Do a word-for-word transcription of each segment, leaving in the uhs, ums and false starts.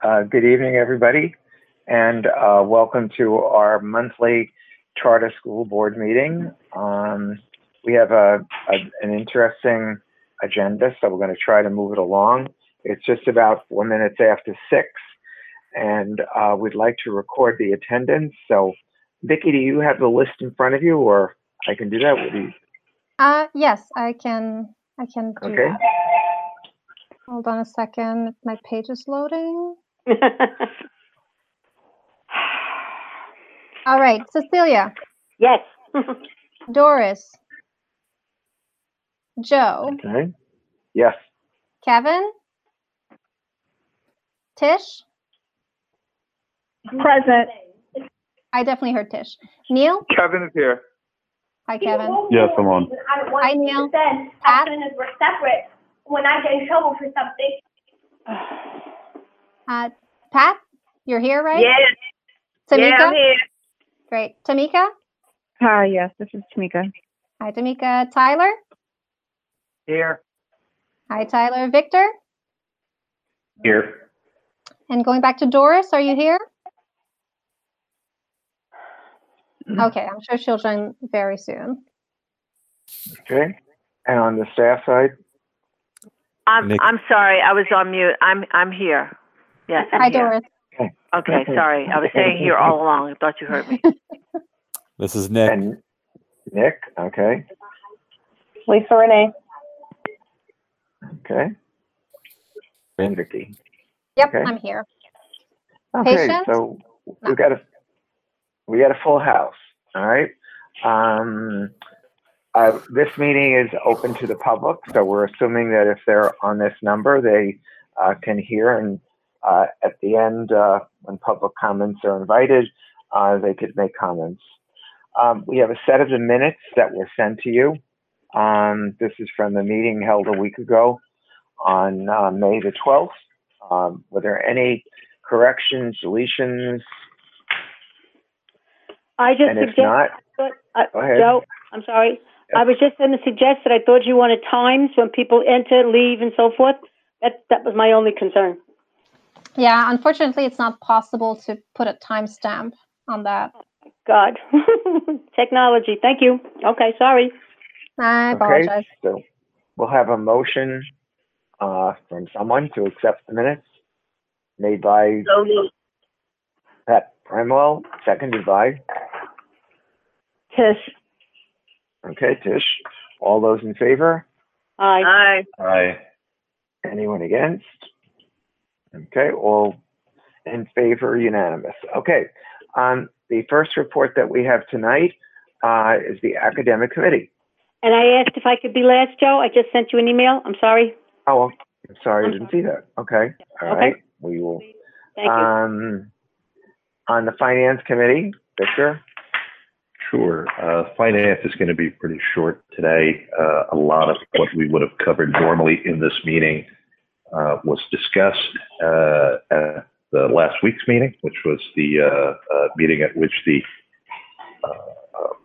Uh, good evening, everybody, and uh, welcome to our monthly Charter School Board meeting. Um, we have a, a, an interesting agenda, so we're going to try to move it along. It's just about four minutes after six, and uh, we'd like to record the attendance. So, Vicki, do you have the list in front of you, or I can do that with you? Uh, yes, I can. I can do Okay. that. Hold on a second. My page is loading. All right, Cecilia. Yes. Doris. Joe. Okay. Yes. Kevin. Tish. Present. I definitely heard Tish. Neil. Kevin is here. Hi, Kevin. Yes, I'm on. Hi, Neil. Then, Pat. as soon as we're separate, when I get in trouble for something. Uh, Pat, you're here, right? Yes. Tamika? Yeah, I'm here. Great. Tamika? Hi, yes, this is Tamika. Hi, Tamika. Tyler? Here. Hi, Tyler. Victor? Here. And going back to Doris, are you here? Okay, I'm sure she'll join very soon. Okay. And on the staff side? I'm Nick. I'm sorry, I was on mute. I'm I'm here. Yes, I'm Hi, here. Doris. Okay, sorry. I was saying here all along. I thought you heard me. This is Nick. And Nick, okay. Lisa Renee. Okay. And Vicki. Yep, Okay. I'm here. Okay, Patient? so we got a we got a full house. All right. Um, uh, this meeting is open to the public, so we're assuming that if they're on this number, they uh, can hear, and uh, at the end, uh, when public comments are invited, uh, they could make comments. Um, we have a set of the minutes that were sent to you. Um, this is from the meeting held a week ago on uh, May the twelfth. Um, were there any corrections, deletions? I just And if suggest, not, uh, go ahead. Joe, I'm sorry. Yep. I was just going to suggest that I thought you wanted times when people enter, leave, and so forth. That that was my only concern. Yeah, unfortunately, it's not possible to put a timestamp on that. God, technology. Thank you. Okay, sorry. I apologize. Okay, so we'll have a motion uh, from someone to accept the minutes made by So moved. Pat Primwell, seconded by, Tish. okay, Tish. All those in favor? Aye. Aye. Aye. Anyone against? Okay, all in favor, unanimous. Okay, um, the first report that we have tonight uh, is the academic committee. And I asked if I could be last, Joe. I just sent you an email. I'm sorry. Oh, I'm sorry, I I'm didn't see that. Okay, all Okay. right, we will. Thank you. Um, on the finance committee, Victor? Sure. Uh, finance is going to be pretty short today. Uh, a lot of what we would have covered normally in this meeting uh, was discussed uh, at the last week's meeting, which was the uh, uh, meeting at which the uh, uh,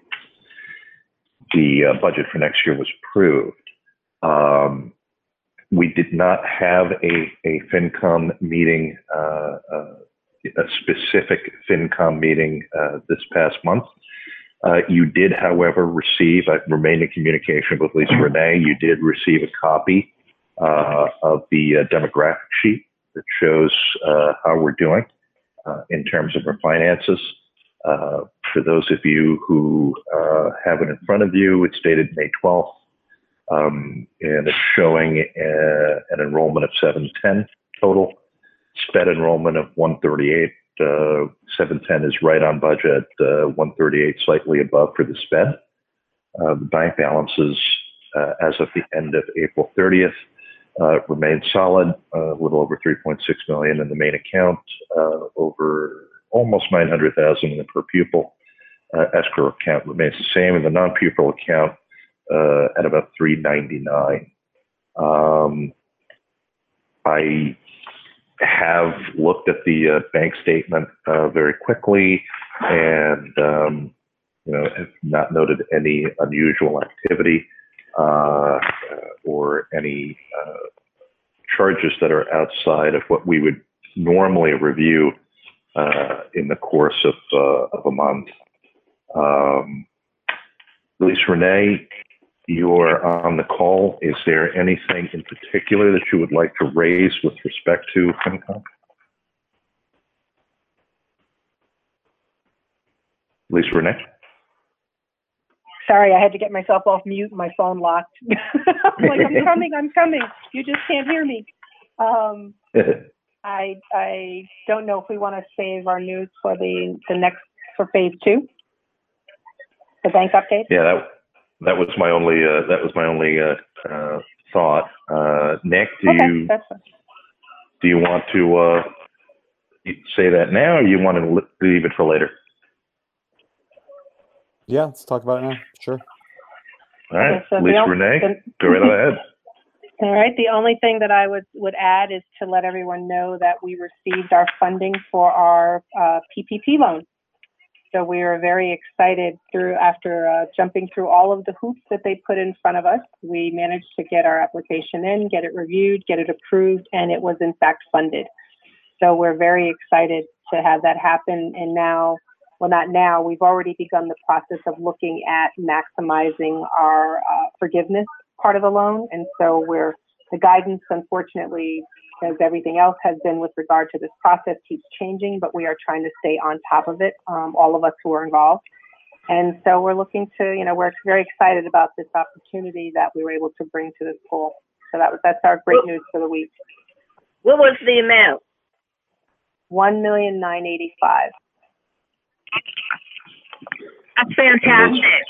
the uh, budget for next year was approved. Um, we did not have a, a FinCom meeting, uh, uh, a specific FinCom meeting uh, this past month. Uh, you did, however, receive, I remained in communication with Lisa Renee, you did receive a copy uh, of the uh, demographic sheet that shows uh, how we're doing uh, in terms of our finances. Uh, for those of you who uh, have it in front of you, it's dated May twelfth, um, and it's showing uh, an enrollment of seven ten total, sped enrollment of one thirty-eight. Uh, seven ten is right on budget, uh, one thirty-eight slightly above for the sped. Uh, the bank balances uh, as of the end of April thirtieth uh, remain solid, uh, a little over three point six million in the main account, uh, over almost nine hundred thousand in the per pupil. Uh, escrow account remains the same, and the non-pupil account uh, at about three ninety-nine. Um, I have looked at the uh, bank statement uh, very quickly, and um, you know, have not noted any unusual activity uh, or any uh, charges that are outside of what we would normally review uh, in the course of, uh, of a month. Um, Lisa Renee, you're on the call. Is there anything in particular that you would like to raise with respect to FinCom? Lisa Renee? Sorry, I had to get myself off mute. My phone locked. I'm like, I'm coming, I'm coming. You just can't hear me. Um, I I don't know if we want to save our news for the the next for phase two, the bank update. Yeah, that that was my only uh, that was my only uh, uh, thought. Uh, Nick, do Okay, you that's fine. do you want to uh, say that now, or you want to leave it for later? Yeah, let's talk about it now. Sure. All right, Okay, so the Lisa only- Renee, the- go right ahead. All right. The only thing that I would, would add is to let everyone know that we received our funding for our uh, P P P loan. So we are very excited through after uh, jumping through all of the hoops that they put in front of us. We managed to get our application in, get it reviewed, get it approved, and it was in fact funded. So we're very excited to have that happen. And now, well, not now, we've already begun the process of looking at maximizing our uh, forgiveness part of the loan. And so we're, the guidance, unfortunately, as everything else has been with regard to this process, keeps changing, but we are trying to stay on top of it, um, all of us who are involved. And so we're looking to, you know, we're very excited about this opportunity that we were able to bring to this pool. So that was, that's our great news for the week. What was the amount? One million nine eighty-five. That's fantastic.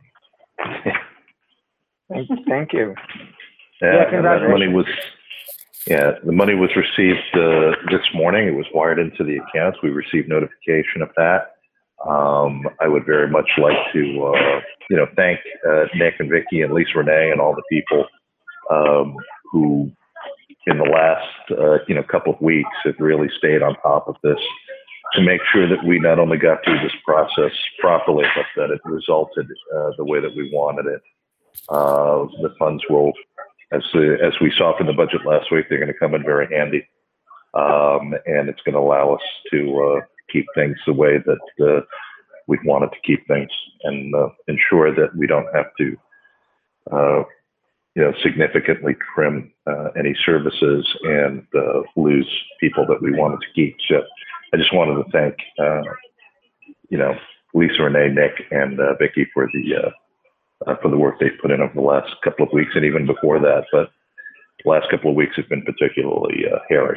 Thank, thank you. Yeah, Yeah, and that money was, yeah, the money was received uh, this morning. It was wired into the accounts. We received notification of that. Um, I would very much like to, uh, you know, thank uh, Nick and Vicky and Lisa Renee and all the people um, who, in the last, uh, you know, couple of weeks, have really stayed on top of this to make sure that we not only got through this process properly, but that it resulted uh, the way that we wanted it. Uh, the funds will, as the, as we saw from the budget last week, they're going to come in very handy, um, and it's going to allow us to uh, keep things the way that uh, we wanted to keep things, and uh, ensure that we don't have to, uh, you know, significantly trim uh, any services and uh, lose people that we wanted to keep. So I just wanted to thank, uh, you know, Lisa Renee, Nick, and uh, Vicky for the uh, Uh, for the work they've put in over the last couple of weeks and even before that. But the last couple of weeks have been particularly uh, hairy.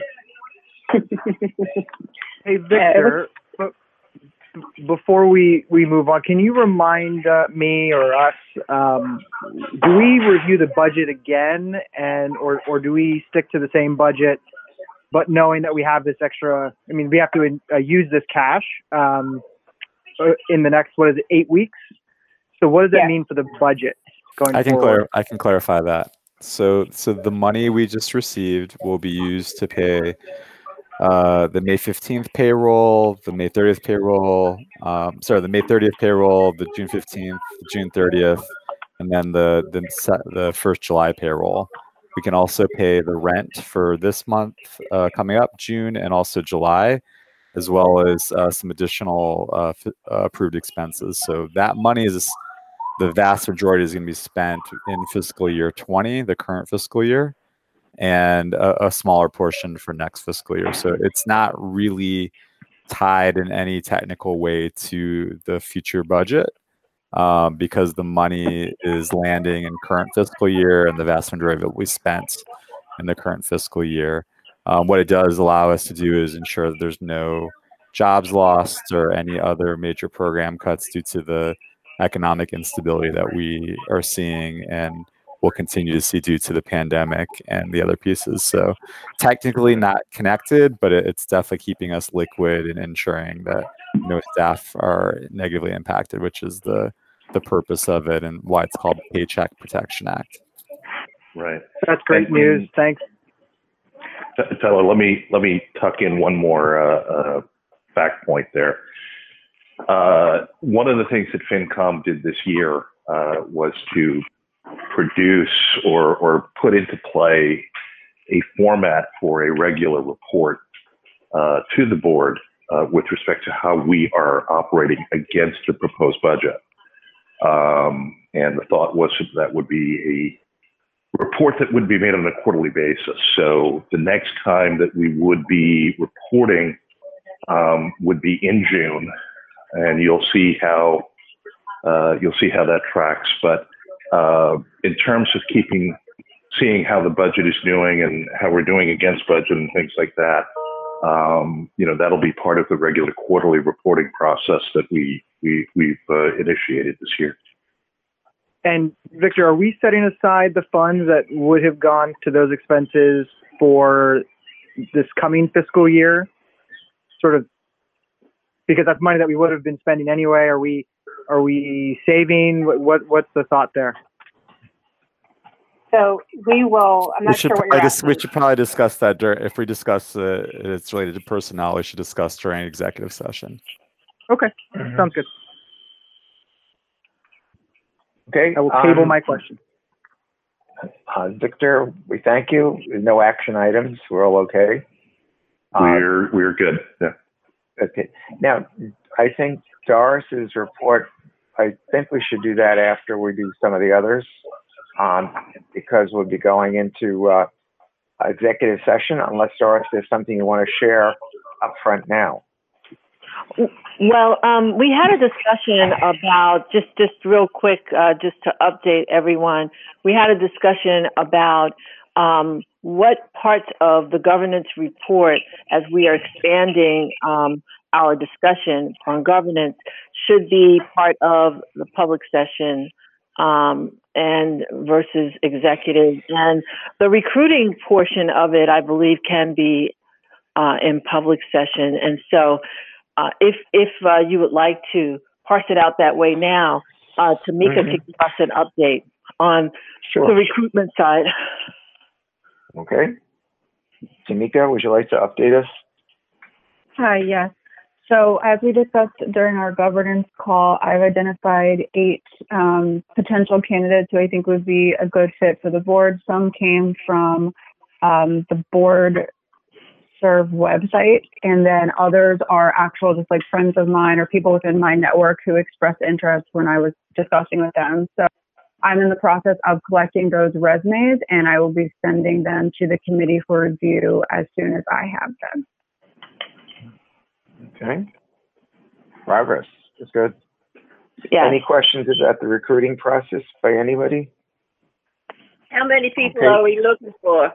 Hey, Victor, but before we, we move on, can you remind uh, me or us, um, do we review the budget again, and or, or do we stick to the same budget, but knowing that we have this extra, I mean, we have to uh, use this cash um, in the next, what is it, eight weeks? So what does that Yeah. mean for the budget going I can forward? clar- I can clarify that. So so the money we just received will be used to pay uh, the May fifteenth payroll, the May thirtieth payroll, um, sorry, the May thirtieth payroll, the June fifteenth, the June thirtieth, and then the the se- the first July payroll. We can also pay the rent for this month uh, coming up, June, and also July, as well as uh, some additional uh, f- uh, approved expenses. So that money is the vast majority is going to be spent in fiscal year twenty, the current fiscal year, and a, a smaller portion for next fiscal year. So it's not really tied in any technical way to the future budget, um, because the money is landing in current fiscal year and the vast majority of it will be spent in the current fiscal year. Um, what it does allow us to do is ensure that there's no jobs lost or any other major program cuts due to the economic instability that we are seeing and will continue to see due to the pandemic and the other pieces. So technically not connected, but it, it's definitely keeping us liquid and ensuring that no staff are negatively impacted, which is the the purpose of it and why it's called the Paycheck Protection Act. Right. That's great And- news. Thanks. Tyler, let me let me tuck in one more uh, uh, fact point there. Uh, one of the things that FinCom did this year uh, was to produce or or put into play a format for a regular report uh, to the board uh, with respect to how we are operating against the proposed budget. Um, and the thought was that, that would be a report that would be made on a quarterly basis. So the next time that we would be reporting um, would be in June, and you'll see how uh, you'll see how that tracks. But uh, in terms of keeping, seeing how the budget is doing and how we're doing against budget and things like that, um, you know, that'll be part of the regular quarterly reporting process that we we we've uh, initiated this year. And Victor, are we setting aside the funds that would have gone to those expenses for this coming fiscal year? Sort of, because that's money that we would have been spending anyway. Are we, are we saving? What, what what's the thought there? So we will, I'm We not should, sure what probably you're dis- asking. we should probably discuss that during, if we discuss uh, it's related to personnel, we should discuss during executive session. Okay, Mhm. sounds good. Okay. I will table um, my question. Uh, Victor, we thank you. No action items. We're all okay. Uh, We're we're good. Yeah. okay. Now, I think Doris's report, I think we should do that after we do some of the others, um, because we'll be going into uh, executive session, unless Doris, there's something you want to share up front now. Well, um, we had a discussion about, just, just real quick, uh, just to update everyone, we had a discussion about um, what parts of the governance report, as we are expanding um, our discussion on governance, should be part of the public session um, and versus executive. And the recruiting portion of it, I believe, can be uh, in public session. And so Uh, if if uh, you would like to parse it out that way now, uh, Tamika Mhm. can give us an update on Sure. the recruitment side. Okay. Tamika, would you like to update us? Hi, yes. So as we discussed during our governance call, I've identified eight um, potential candidates who I think would be a good fit for the board. Some came from um, the board serve website, and then others are actual just like friends of mine or people within my network who expressed interest when I was discussing with them. So I'm in the process of collecting those resumes, and I will be sending them to the committee for review as soon as I have them. Okay. Progress. That's good. Yeah. Any questions about the recruiting process by anybody? How many people Okay. are we looking for?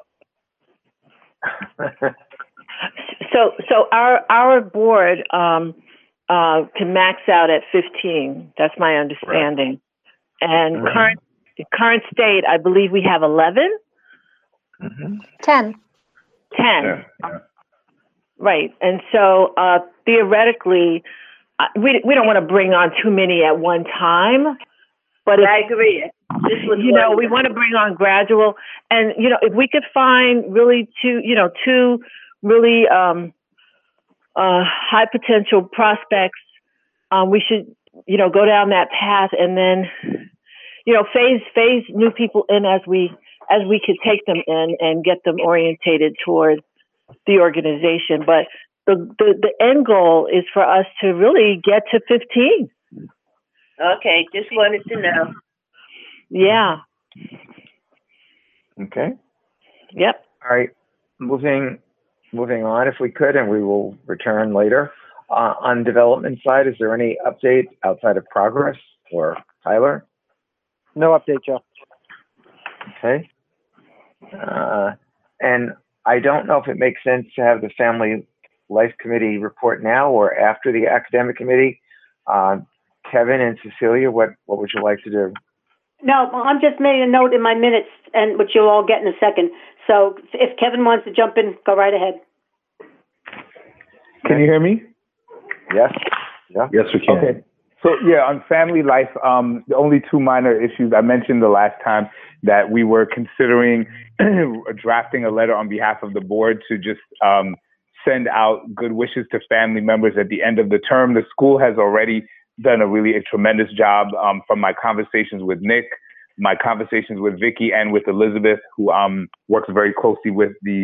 So so our our board um, uh, can max out at fifteen. That's my understanding. And Mhm. current current state, I believe we have eleven. Mm-hmm. ten. ten. Yeah, yeah. Right. And so uh, theoretically, uh, we we don't want to bring on too many at one time. But if, I agree. This was you know, one- we want to bring on gradual, and you know, if we could find really two, you know, two really um, uh, high potential prospects, um, we should, you know, go down that path, and then, you know, phase phase new people in as we as we could take them in and get them orientated toward the organization. But the the, the end goal is for us to really get to fifteen. Okay, just wanted to know. Yeah. Okay. Yep. All right. Moving, moving on, if we could, and we will return later. Uh, on development side, is there any update outside of progress or Tyler? No update, Joe. Okay. Uh, and I don't know if it makes sense to have the Family Life Committee report now or after the Academic Committee. Uh, Kevin and Cecilia, what, what would you like to do? No, well, I'm just making a note in my minutes, and which you'll all get in a second. So if Kevin wants to jump in, go right ahead. Can you hear me? Yes. Yeah. Yes, we can. Okay. So yeah, on Family Life, um, the only two minor issues I mentioned the last time that we were considering drafting a letter on behalf of the board to just um, send out good wishes to family members at the end of the term. The school has already done a really a tremendous job um, from my conversations with Nick, my conversations with Vicky, and with Elizabeth, who um, works very closely with the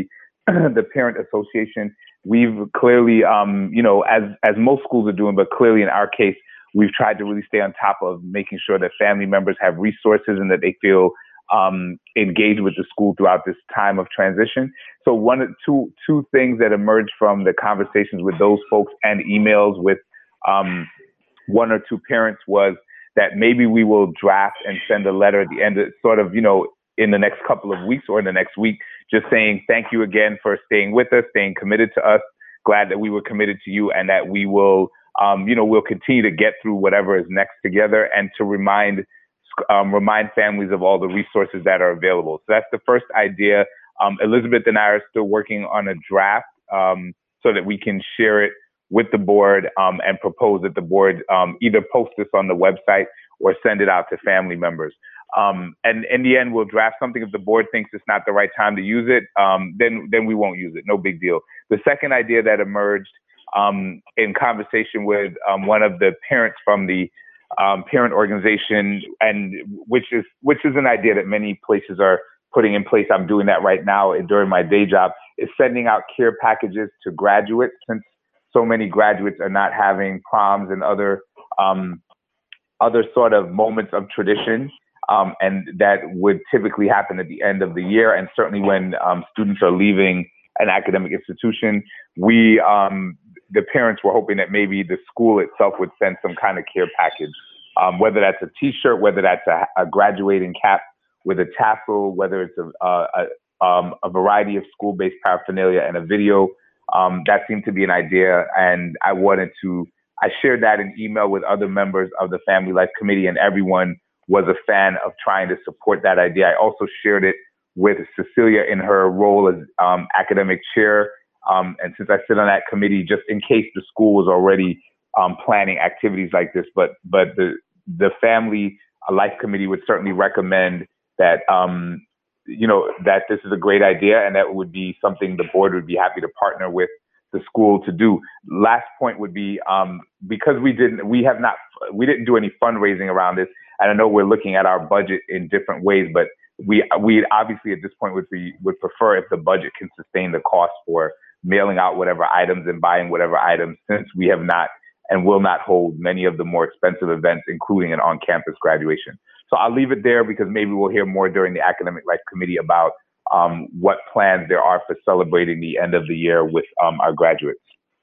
the parent association, we've clearly, um, you know, as as most schools are doing, but clearly in our case, we've tried to really stay on top of making sure that family members have resources and that they feel um, engaged with the school throughout this time of transition. So one of two two things that emerged from the conversations with those folks and emails with um, one or two parents was that maybe we will draft and send a letter at the end of sort of, you know, in the next couple of weeks or in the next week, just saying thank you again for staying with us, staying committed to us. Glad that we were committed to you and that we will, um, you know, we'll continue to get through whatever is next together and to remind um, remind families of all the resources that are available. So that's the first idea. Um, Elizabeth and I are still working on a draft um, so that we can share it with the board um, and propose that the board um, either post this on the website or send it out to family members. Um, and in the end, we'll draft something. If the board thinks it's not the right time to use it, um, then then we won't use it. No big deal. The second idea that emerged um, in conversation with um, one of the parents from the um, parent organization, and which is which is an idea that many places are putting in place. I'm doing that right now during my day job. Is sending out care packages to graduates, since so many graduates are not having proms and other um, other sort of moments of tradition. Um, and that would typically happen at the end of the year. And certainly when um, students are leaving an academic institution, we, um, the parents were hoping that maybe the school itself would send some kind of care package, um, whether that's a t-shirt, whether that's a, a graduating cap with a tassel, whether it's a, a, a, um, a variety of school-based paraphernalia and a video. Um, that seemed to be an idea. And I wanted to, I shared that in email with other members of the Family Life Committee, and everyone was a fan of trying to support that idea. I also shared it with Cecilia in her role as um, academic chair. Um, and since I sit on that committee, just in case the school was already um, planning activities like this, but but the the Family Life Committee would certainly recommend that, um, you know, that this is a great idea and that would be something the board would be happy to partner with the school to do. Last point would be, um, because we didn't, we have not, we didn't do any fundraising around this. And I know we're looking at our budget in different ways, but we we obviously at this point would be would prefer if the budget can sustain the cost for mailing out whatever items and buying whatever items, since we have not and will not hold many of the more expensive events, including an on-campus graduation. So I'll leave it there because maybe we'll hear more during the Academic Life Committee about um, what plans there are for celebrating the end of the year with um, our graduates.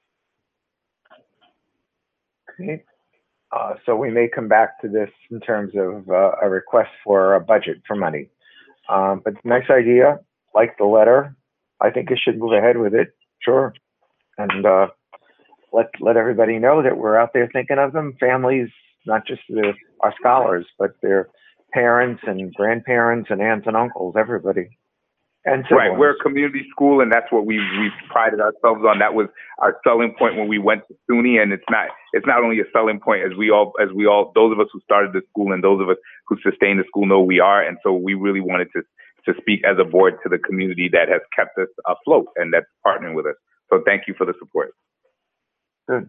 Okay. Uh, so we may come back to this in terms of uh, a request for a budget for money. Um, but nice idea, like the letter. I think it should move ahead with it, sure. And uh, let let everybody know that we're out there thinking of them, families, not just the, our scholars, but their parents and grandparents and aunts and uncles, everybody. And right, we're a community school, and that's what we we prided ourselves on. That was our selling point when we went to SUNY, and it's not it's not only a selling point as we all as we all those of us who started the school and those of us who sustain the school know we are. And so we really wanted to to speak as a board to the community that has kept us afloat and that's partnering with us. So thank you for the support. Good.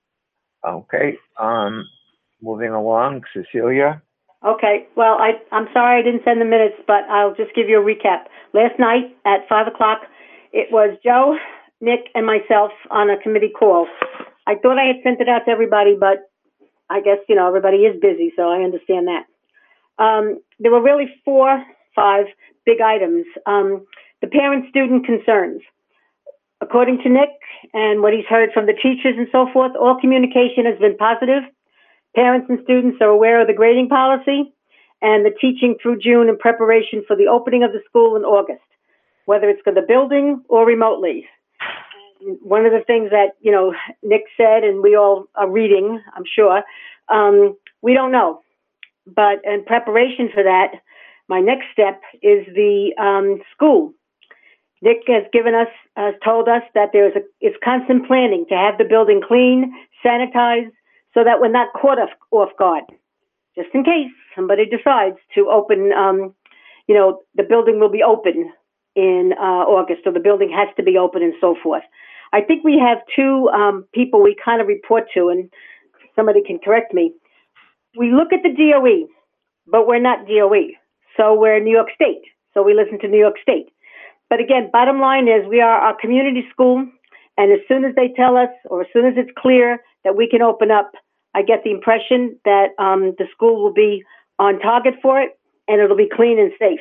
Okay. Um, moving along, Cecilia. Okay, well, I, I'm sorry I didn't send the minutes, but I'll just give you a recap. Last night at five o'clock, it was Joe, Nick, and myself on a committee call. I thought I had sent it out to everybody, but I guess, you know, everybody is busy, so I understand that. Um, there were really four, five big items. Um, the parent-student concerns. According to Nick and what he's heard from the teachers and so forth, all communication has been positive. Parents and students are aware of the grading policy and the teaching through June in preparation for the opening of the school in August, whether it's for the building or remotely. And one of the things that, you know, Nick said, and we all are reading, I'm sure, um, we don't know. But in preparation for that, my next step is the um, school. Nick has given us, has told us that there is a, is constant planning to have the building clean, sanitized, so that we're not caught off, off guard, just in case somebody decides to open, um, you know, the building will be open in uh, August, so the building has to be open and so forth. I think we have two um, people we kind of report to, and somebody can correct me. We look at the D O E, but we're not D O E, so we're New York State, so we listen to New York State. but again, bottom line is we are a community school, and as soon as they tell us, or as soon as it's clear that we can open up, I get the impression that um, the school will be on target for it, and it'll be clean and safe.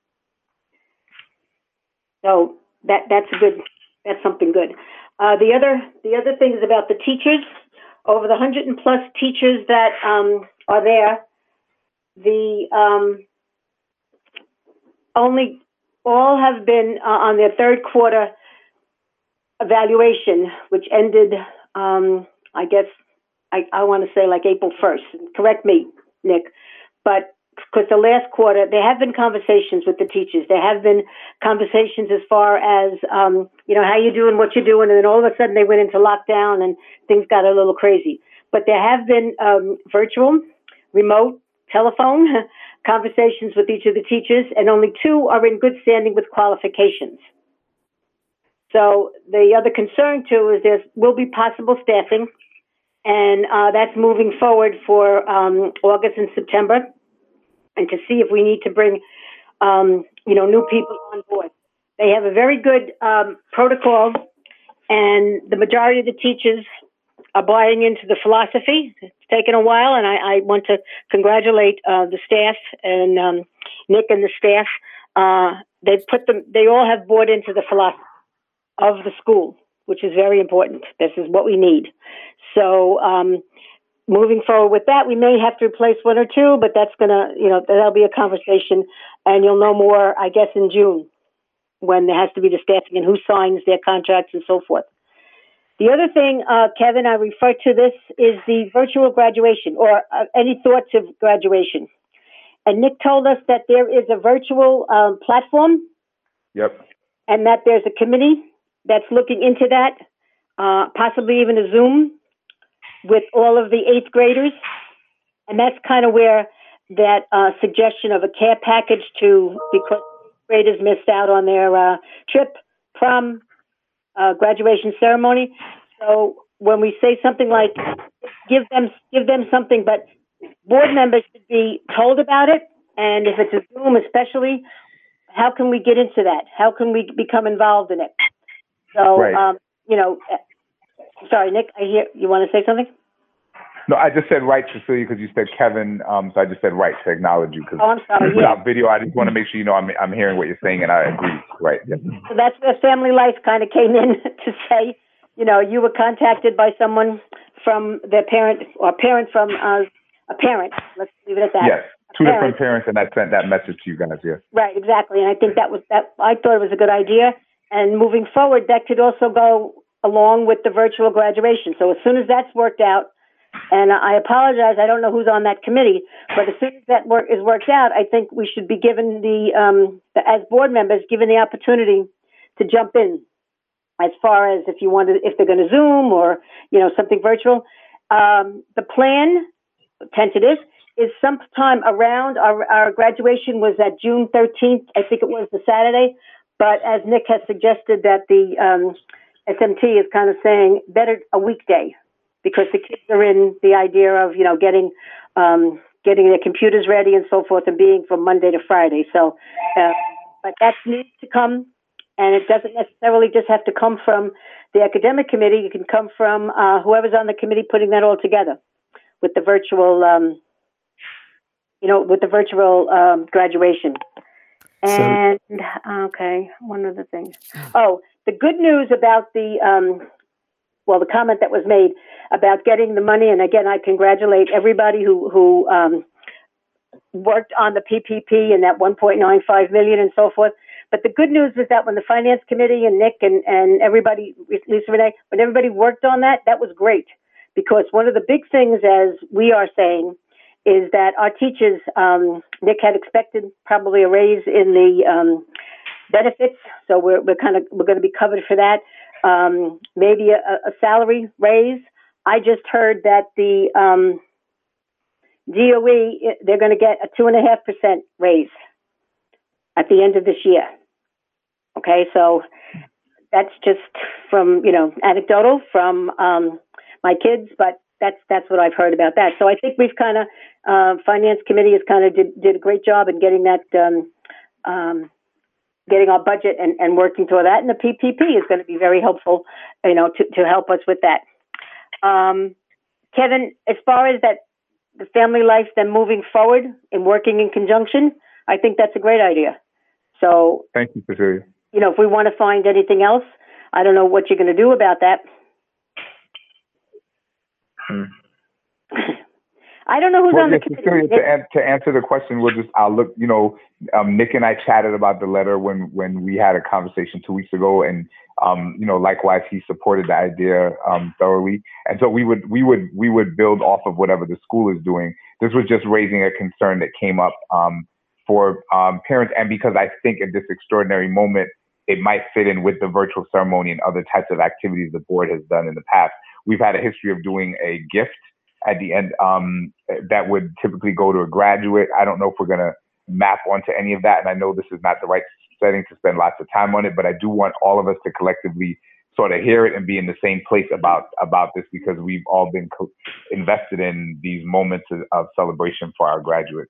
So that that's a good, that's something good. Uh, the other the other thing is about the teachers. Over the hundred and plus teachers that um, are there, the um, only all have been uh, on their third quarter evaluation, which ended, um, I guess, I, I want to say like April first. Correct me, Nick, but because the last quarter, there have been conversations with the teachers. There have been conversations as far as, um, you know, how you doing, what you're doing, and then all of a sudden they went into lockdown and things got a little crazy. But there have been um, virtual, remote, telephone conversations with each of the teachers, and only two are in good standing with qualifications. So the other concern, too, is there will be possible staffing, and uh, that's moving forward for um, August and September, and to see if we need to bring, um, you know, new people on board. They have a very good um, protocol, and the majority of the teachers are buying into the philosophy. It's taken a while, and I, I want to congratulate uh, the staff and um, Nick and the staff. Uh, they've put them. They all have bought into the philosophy of the school, which is very important. This is what we need. So. Um, Moving forward with that, we may have to replace one or two, but that's going to, you know, that'll be a conversation, and you'll know more, I guess, in June when there has to be the staffing and who signs their contracts and so forth. The other thing, uh, Kevin, I refer to this is the virtual graduation, or uh, any thoughts of graduation. And Nick told us that there is a virtual um, platform. Yep. And that there's a committee that's looking into that, uh, possibly even a Zoom with all of the eighth graders. And that's kind of where that uh, suggestion of a care package to, because graders missed out on their uh, trip, prom, uh, graduation ceremony. So when we say something like, give them, give them something, but board members should be told about it. And if it's a Zoom especially, how can we get into that? How can we become involved in it? So, right. um, you know, sorry, Nick, I hear you want to say something? No, I just said right, Cecilia, because you said Kevin. Um, so I just said right to acknowledge you. Cause oh, I'm sorry. Without yeah. video, I just want to make sure you know I'm I'm hearing what you're saying, and I agree. Right. Yeah. So that's where Family Life kind of came in to say, you know, you were contacted by someone from their parent or parent from uh, a parent. Let's leave it at that. Yes, two parent. different parents, and I sent that message to you guys. Yeah. Right. Exactly. And I think that was that. I thought it was a good idea. And moving forward, that could also go along with the virtual graduation. So as soon as that's worked out. And I apologize, I don't know who's on that committee, but as soon as that work is worked out, I think we should be given the, um, the, as board members, given the opportunity to jump in as far as if you want to, if they're going to Zoom or, you know, something virtual. Um, the plan, tentative, is sometime around our, our graduation was at June thirteenth. I think it was the Saturday, but as Nick has suggested that the um, S M T is kind of saying better a weekday, because the kids are in the idea of, you know, getting um, getting their computers ready and so forth, and being from Monday to Friday. So, uh, but that needs to come, and it doesn't necessarily just have to come from the academic committee. It can come from uh, whoever's on the committee putting that all together with the virtual, um, you know, with the virtual um, graduation. And, so, okay, one other thing. Oh, the good news about the, um, well, the comment that was made about getting the money, and again, I congratulate everybody who, who um, worked on the P P P and that one point nine five million and so forth. But the good news is that when the Finance Committee and Nick and, and everybody, Lisa Renee, when everybody worked on that, that was great. Because one of the big things, as we are saying, is that our teachers, um, Nick had expected probably a raise in the um, benefits, so we're we're kind of we're going to be covered for that. Um, maybe a, a salary raise. I just heard that the um, D O E, they're going to get a two and a half percent raise at the end of this year. Okay, so that's just from, you know, anecdotal from um, my kids, but that's that's what I've heard about that. So I think we've kind of, uh, Finance Committee has kind of did, did a great job in getting that um, um, getting our budget and, and working toward that. And the P P P is going to be very helpful, you know, to, to help us with that. Um, Kevin, as far as that, the family life, then moving forward and working in conjunction, I think that's a great idea. So, thank you, Cecilia. You know, if we want to find anything else, I don't know what you're going to do about that. Hmm. I don't know who's well, on yeah, the committee. Cecilia, to, an- to answer the question, we'll just, I'll look, you know, um, Nick and I chatted about the letter when, when we had a conversation two weeks ago. And, um, you know, likewise, he supported the idea um, thoroughly. And so we would, we would, we would build off of whatever the school is doing. This was just raising a concern that came up um, for um, parents. And because I think at this extraordinary moment, it might fit in with the virtual ceremony and other types of activities the board has done in the past. We've had a history of doing a gift at the end um, that would typically go to a graduate. I don't know if we're going to map onto any of that. And I know this is not the right setting to spend lots of time on it, but I do want all of us to collectively sort of hear it and be in the same place about, about this, because we've all been co- invested in these moments of, of celebration for our graduates.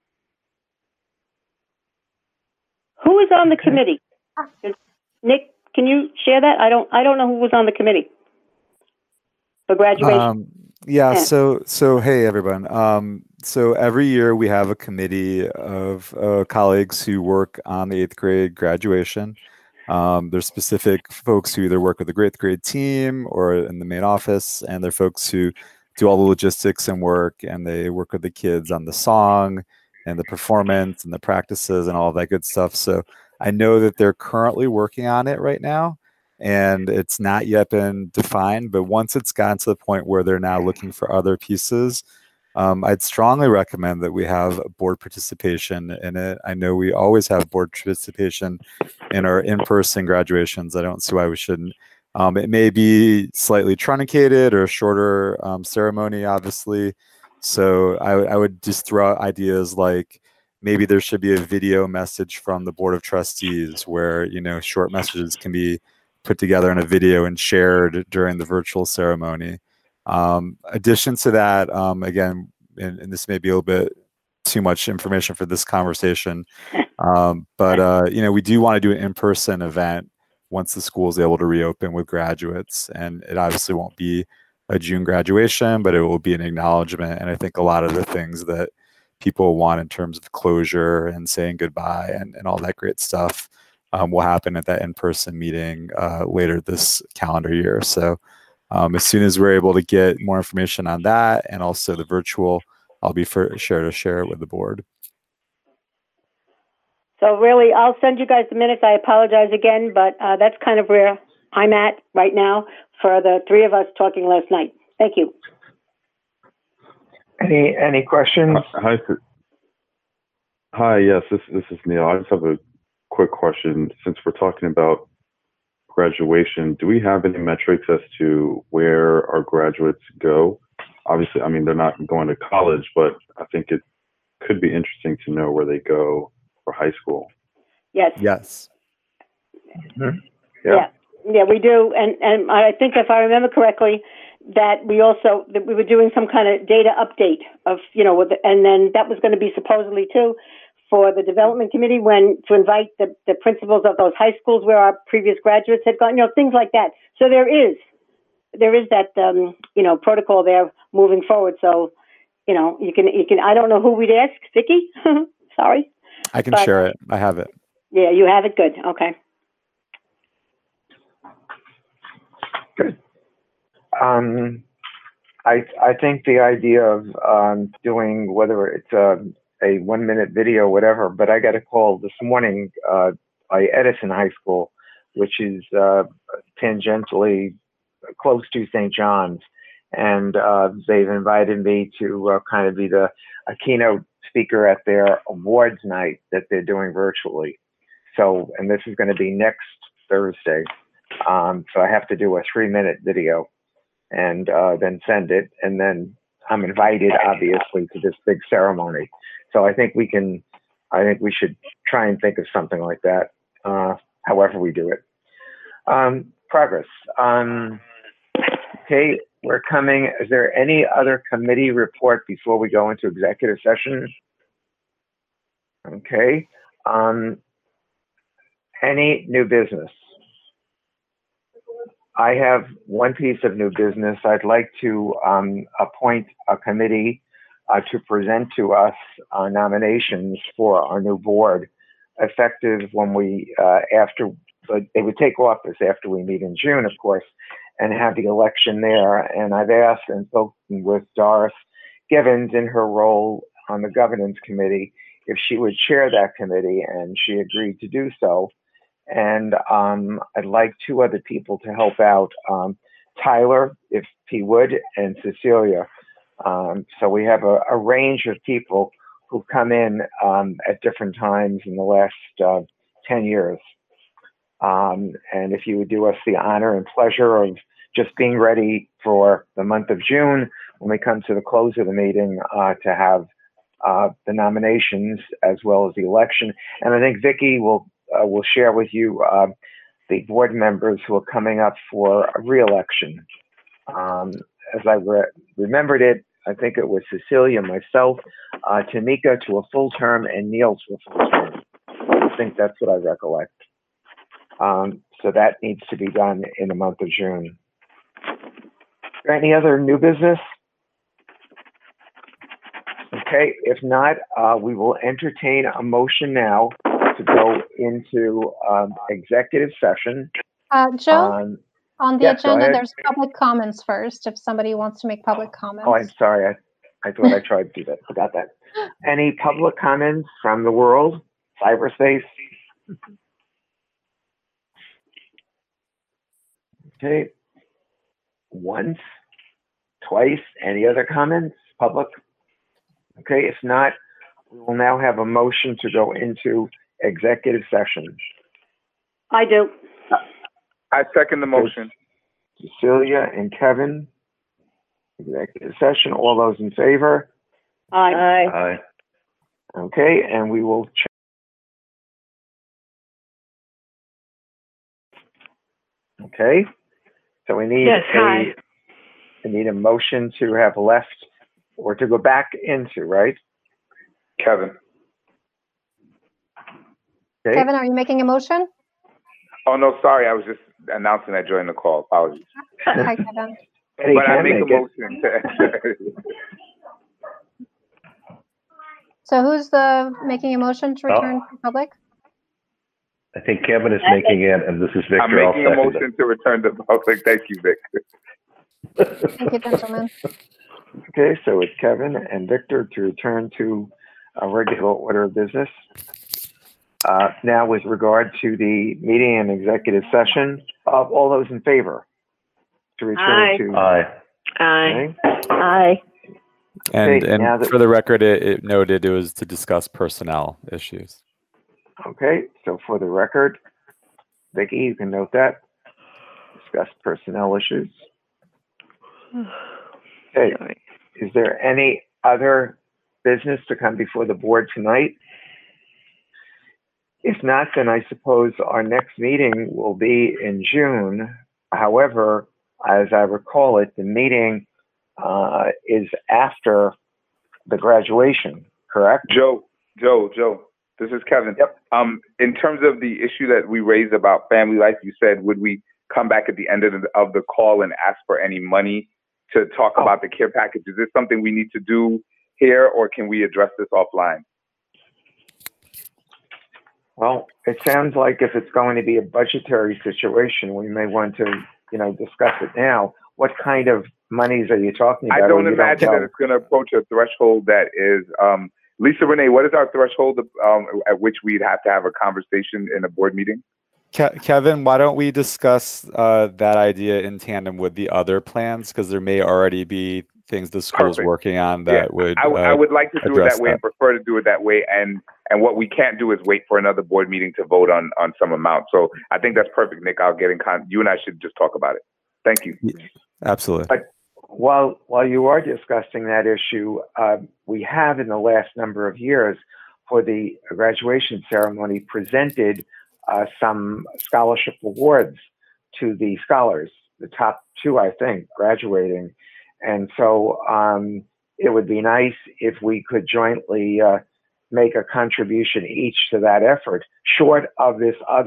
Who is on the committee? Nick, can you share that? I don't, I don't know who was on the committee for graduation. Um, yeah, Yeah. so so hey everyone. Um, so every year we have a committee of uh, colleagues who work on the eighth grade graduation. Um, there's specific folks who either work with the eighth grade team or in the main office, and they're folks who do all the logistics and work, and they work with the kids on the song and the performance and the practices and all that good stuff. So I know that they're currently working on it right now, and it's not yet been defined, but once it's gotten to the point where they're now looking for other pieces, um, I'd strongly recommend that we have board participation in it. I know we always have board participation in our in-person graduations. I don't see why we shouldn't. Um, it may be slightly truncated or a shorter um, ceremony, obviously. So I, I would just throw out ideas like maybe there should be a video message from the Board of Trustees where, you know, short messages can be put together in a video and shared during the virtual ceremony. Um, addition to that, um, again, and, and this may be a little bit too much information for this conversation, um, but uh, you know, we do want to do an in-person event once the school is able to reopen with graduates, and it obviously won't be a June graduation, but it will be an acknowledgement. And I think a lot of the things that people want in terms of closure and saying goodbye and, and all that great stuff Um, will happen at that in-person meeting uh, later this calendar year. So um, as soon as we're able to get more information on that and also the virtual, I'll be for sure to share it with the board. So really, I'll send you guys the minutes. I apologize again, but uh, that's kind of where I'm at right now for the three of us talking last night. Thank you. Any any questions? Hi, hi, hi, yes, this this is Neil. I just have a quick question. Since we're talking about graduation, do we have any metrics as to where our graduates go? Obviously, I mean, they're not going to college, but I think it could be interesting to know where they go for high school. Yes. Yes. Mm-hmm. Yeah. yeah, yeah, we do. And and I think if I remember correctly, that we also that we were doing some kind of data update of, you know, with, and then that was going to be supposedly too for the development committee when to invite the, the principals of those high schools where our previous graduates had gone, you know, things like that. So there is there is that um, you know, protocol there moving forward. So, you know, you can you can I don't know who we'd ask, Vicky. Sorry. I can but, share it. I have it. Yeah, you have it. Good. Okay. Good. Um, I I think the idea of um, doing, whether it's a, a one minute video, whatever, but I got a call this morning uh, by Edison High School, which is uh, tangentially close to Saint John's, and uh, they've invited me to uh, kind of be the a keynote speaker at their awards night that they're doing virtually. So, and this is going to be next Thursday. Um, so I have to do a three minute video and uh, then send it. And then I'm invited, obviously, to this big ceremony. So I think we can, I think we should try and think of something like that, uh, however we do it. Um, progress. Um, okay, we're coming. Is there any other committee report before we go into executive session? Okay. Um, any new business? I have one piece of new business. I'd like to um, appoint a committee uh, to present to us uh, nominations for our new board, effective when we, uh, after, but they would take office after we meet in June, of course, and have the election there. And I've asked and spoken with Doris Givens in her role on the governance committee if she would chair that committee, and she agreed to do so. And um, I'd like two other people to help out, um, Tyler, if he would, and Cecilia. Um, so we have a, a range of people who come in um, at different times in the last uh, ten years. Um, and if you would do us the honor and pleasure of just being ready for the month of June, when we come to the close of the meeting, uh, to have uh, the nominations as well as the election. And I think Vicki will uh, will share with you uh, the board members who are coming up for a re-election. Um, as I re remembered it, I think it was Cecilia, myself, uh, Tamika to a full term, and Neil to a full term. I think that's what I recollect. Um, so that needs to be done in the month of June. Any other new business? Okay, if not, uh, we will entertain a motion now to go into um, executive session. Uh, Joe, Um, on the yes, go agenda, ahead. there's public comments first, if somebody wants to make public comments. Oh, I'm sorry. I, I thought I tried to do that. Forgot that. Any public comments from the world, cyberspace? Okay. Once, twice. Any other comments, public? Okay, if not, we will now have a motion to go into executive session. I do. I second the motion. Cecilia and Kevin, executive session. All those in favor? Aye. Aye. Okay, and we will check. Okay, so we need Yes, a, hi. we need a motion to have left or to go back into, right? Kevin. Okay. Kevin, are you making a motion? Oh, no, sorry. I was just announcing I joined the call. Apologies. Hi, Kevin. Eddie But I can make a make it. motion to. So who's the making a motion to return to public? I think Kevin is making it, and this is Victor. I'm making I'll a second motion to return to public. Thank you, Vic. it. Thank you, gentlemen. Okay, so it's Kevin and Victor to return to a regular order of business. Uh, now, with regard to the meeting and executive session, of all those in favor to return Aye. to. Aye. Aye. Okay. Aye. And Okay, now and that- for the record, it, it noted it was to discuss personnel issues. Okay, so for the record, Vicki, you can note that. Discuss personnel issues. Okay, Sorry. is there any other business to come before the board tonight? If not, then I suppose our next meeting will be in June. However, as I recall it, the meeting uh, is after the graduation, correct? Joe, Joe, Joe, this is Kevin. Yep. Um, in terms of the issue that we raised about family life, you said, would we come back at the end of the, of the call and ask for any money to talk Oh. about the care package? Is this something we need to do here, or can we address this offline? Well, it sounds like if it's going to be a budgetary situation, we may want to, you know, discuss it now. What kind of monies are you talking about? I or don't you imagine know? that it's going to approach a threshold that is, um, Lisa Renee, what is our threshold um, at which we'd have to have a conversation in a board meeting? Ke- Kevin, why don't we discuss uh, that idea in tandem with the other plans? Because there may already be things the school's Perfect. working on that Yeah, would. I, w- I uh, would like to do it address that way and prefer to do it that way. And and what we can't do is wait for another board meeting to vote on on some amount. So I think that's perfect, Nick. I'll get in con. You and I should just talk about it. Thank you. Absolutely. But while while you are discussing that issue, uh, we have in the last number of years for the graduation ceremony presented uh, some scholarship awards to the scholars, the top two, I think, graduating. And so um, it would be nice if we could jointly uh, make a contribution each to that effort, short of this other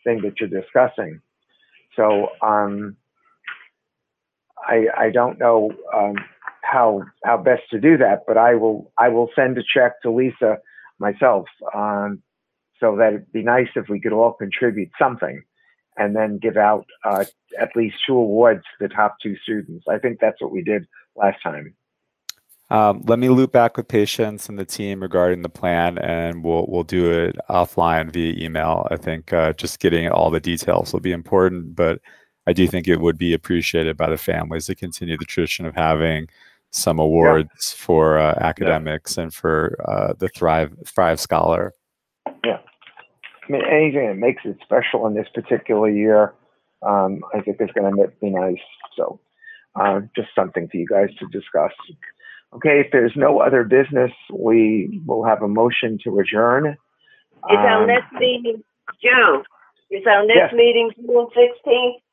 thing that you're discussing. So um, I, I don't know um, how how best to do that, but I will I will send a check to Lisa myself, um, so that it'd be nice if we could all contribute something, and then give out uh, at least two awards to the top two students. I think that's what we did last time. Um, let me loop back with Patience and the team regarding the plan, and we'll we'll do it offline via email. I think uh, just getting all the details will be important, but I do think it would be appreciated by the families to continue the tradition of having some awards yeah. for uh, academics yeah. and for uh, the Thrive Thrive Scholar. Yeah, I mean, anything that makes it special in this particular year, um, I think is going to be nice. So, uh, just something for you guys to discuss. Okay, if there's no other business, we will have a motion to adjourn. Is um, our next meeting, Joe, is our next yes. meeting June sixteenth?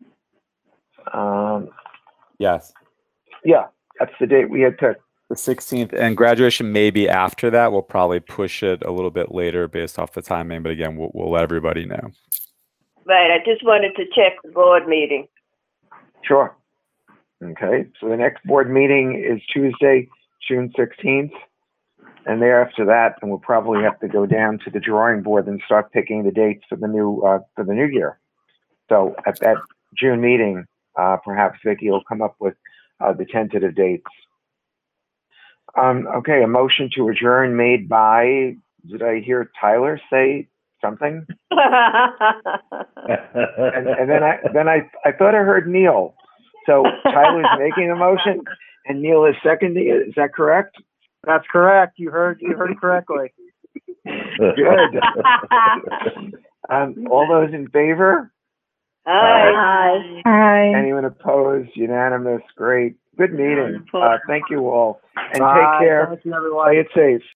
Um, yes. Yeah, that's the date we had picked. The sixteenth, and graduation may be after that. We'll probably push it a little bit later based off the timing, but again, we'll, we'll let everybody know. Right, I just wanted to check the board meeting. Sure. Okay, so the next board meeting is Tuesday, June sixteenth, and thereafter that, and we'll probably have to go down to the drawing board and start picking the dates for the new uh, for the new year. So at that June meeting, uh, perhaps Vicki will come up with uh, the tentative dates. Um, okay, a motion to adjourn made by, did I hear Tyler say something? and, and then I then I I thought I heard Neil. So Tyler's making a motion, and Neil is seconding it. Is that correct? That's correct. You heard you heard correctly. Good. um, all those in favor? Aye. Aye. Anyone opposed? Unanimous. Great. Good meeting. Uh, thank you all, and Bye. take care. Thank you, everyone. Play it safe.